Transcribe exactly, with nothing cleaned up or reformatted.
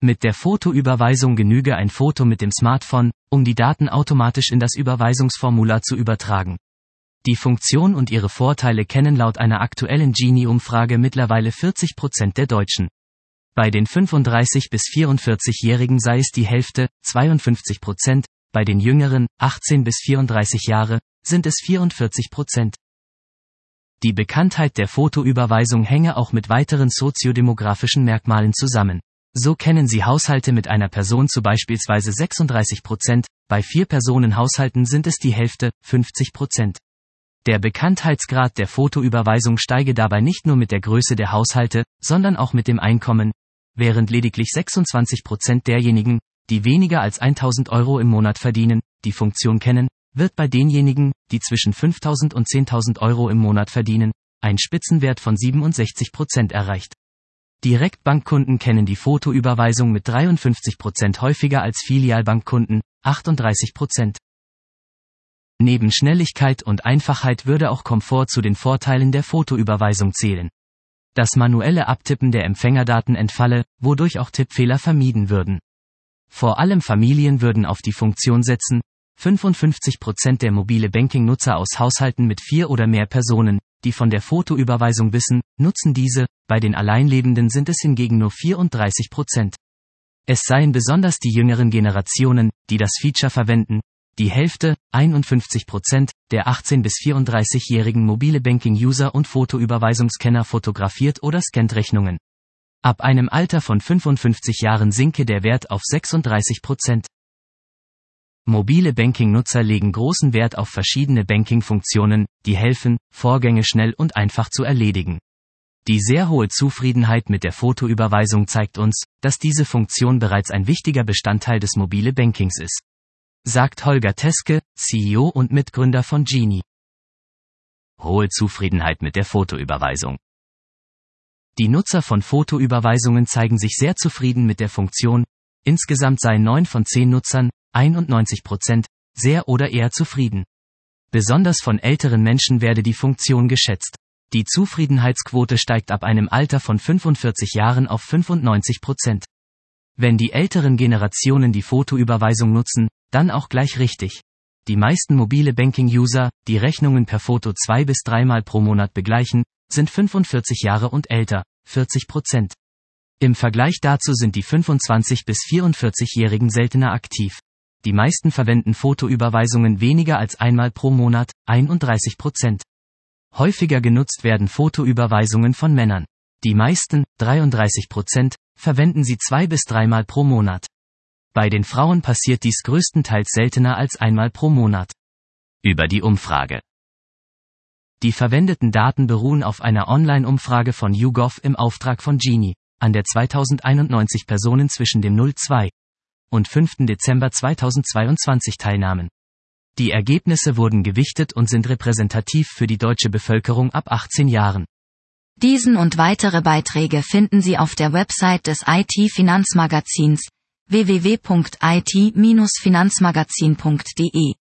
Mit der Fotoüberweisung genüge ein Foto mit dem Smartphone, um die Daten automatisch in das Überweisungsformular zu übertragen. Die Funktion und ihre Vorteile kennen laut einer aktuellen Gini-Umfrage mittlerweile vierzig Prozent der Deutschen. Bei den fünfunddreißig- bis vierundvierzig-Jährigen sei es die Hälfte, zweiundfünfzig Prozent, bei den Jüngeren, achtzehn bis vierunddreißig Jahre, sind es vierundvierzig Prozent. Die Bekanntheit der Fotoüberweisung hänge auch mit weiteren soziodemografischen Merkmalen zusammen. So kennen sie Haushalte mit einer Person zu beispielsweise sechsunddreißig Prozent, bei Vier-Personen-Haushalten sind es die Hälfte, fünfzig Prozent. Der Bekanntheitsgrad der Fotoüberweisung steige dabei nicht nur mit der Größe der Haushalte, sondern auch mit dem Einkommen, während lediglich sechsundzwanzig Prozent derjenigen, die weniger als tausend Euro im Monat verdienen, die Funktion kennen, wird bei denjenigen, die zwischen fünftausend und zehntausend Euro im Monat verdienen, ein Spitzenwert von siebenundsechzig Prozent erreicht. Direktbankkunden kennen die Fotoüberweisung mit dreiundfünfzig Prozent häufiger als Filialbankkunden, achtunddreißig Prozent. Neben Schnelligkeit und Einfachheit würde auch Komfort zu den Vorteilen der Fotoüberweisung zählen. Das manuelle Abtippen der Empfängerdaten entfalle, wodurch auch Tippfehler vermieden würden. Vor allem Familien würden auf die Funktion setzen. fünfundfünfzig Prozent der mobile Banking-Nutzer aus Haushalten mit vier oder mehr Personen, die von der Fotoüberweisung wissen, nutzen diese, bei den Alleinlebenden sind es hingegen nur vierunddreißig Prozent. Es seien besonders die jüngeren Generationen, die das Feature verwenden. Die Hälfte, einundfünfzig Prozent, der achtzehn- bis vierunddreißig-jährigen mobile Banking-User und Fotoüberweisungsscanner fotografiert oder scannt Rechnungen. Ab einem Alter von fünfundfünfzig Jahren sinke der Wert auf sechsunddreißig Prozent. Mobile Banking-Nutzer legen großen Wert auf verschiedene Banking-Funktionen, die helfen, Vorgänge schnell und einfach zu erledigen. Die sehr hohe Zufriedenheit mit der Fotoüberweisung zeigt uns, dass diese Funktion bereits ein wichtiger Bestandteil des mobile Bankings ist. Sagt Holger Teske, C E O und Mitgründer von Gini. Hohe Zufriedenheit mit der Fotoüberweisung. Die Nutzer von Fotoüberweisungen zeigen sich sehr zufrieden mit der Funktion. Insgesamt seien neun von zehn Nutzern, einundneunzig Prozent, sehr oder eher zufrieden. Besonders von älteren Menschen werde die Funktion geschätzt. Die Zufriedenheitsquote steigt ab einem Alter von fünfundvierzig Jahren auf fünfundneunzig Prozent. Wenn die älteren Generationen die Fotoüberweisung nutzen, dann auch gleich richtig. Die meisten mobile Banking-User, die Rechnungen per Foto zwei bis dreimal pro Monat begleichen, sind fünfundvierzig Jahre und älter, vierzig Prozent. Im Vergleich dazu sind die fünfundzwanzig- bis vierundvierzig-Jährigen seltener aktiv. Die meisten verwenden Fotoüberweisungen weniger als einmal pro Monat, einunddreißig Prozent. Häufiger genutzt werden Fotoüberweisungen von Männern. Die meisten, dreiunddreißig Prozent, verwenden sie zwei bis dreimal pro Monat. Bei den Frauen passiert dies größtenteils seltener als einmal pro Monat. Über die Umfrage. Die verwendeten Daten beruhen auf einer Online-Umfrage von YouGov im Auftrag von Gini, an der zweitausendeinundneunzig Personen zwischen dem null zwei und fünften Dezember zweitausendzweiundzwanzig teilnahmen. Die Ergebnisse wurden gewichtet und sind repräsentativ für die deutsche Bevölkerung ab achtzehn Jahren. Diesen und weitere Beiträge finden Sie auf der Website des I T-Finanzmagazins w w w punkt i t Bindestrich finanzmagazin punkt d e.